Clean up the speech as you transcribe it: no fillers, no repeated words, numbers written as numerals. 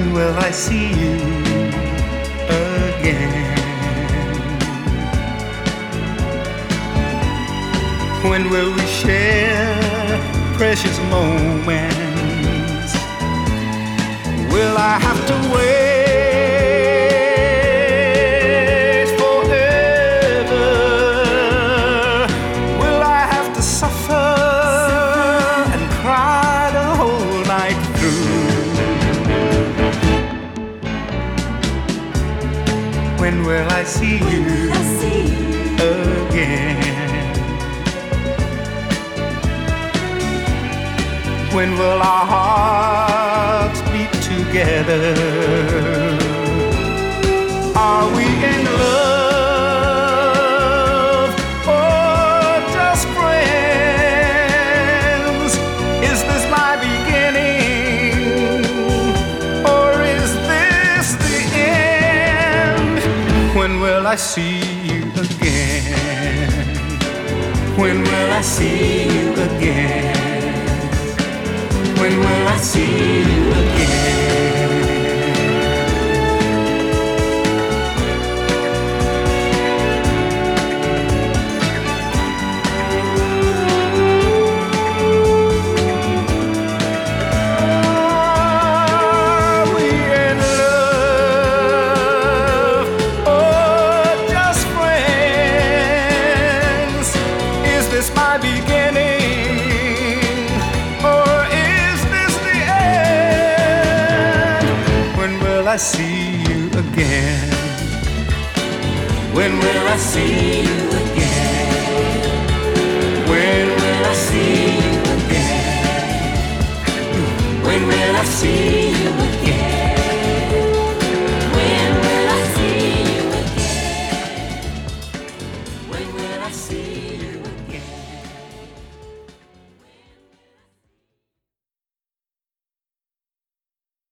When will I see you again? When will we share precious moments? Will I have to wait forever? Will I have to suffer and cry the whole night through? When will I see you again? When will our hearts beat together? Are we in love or just friends? Is this my beginning or is this the end? When will I see you again? When will I see you again? When will I see you again? Are we in love or just friends? Is this my beginning? When will I see you again? When will I see you again? When will I see you again? When will I see you again? When will I see you again? When will I see you again?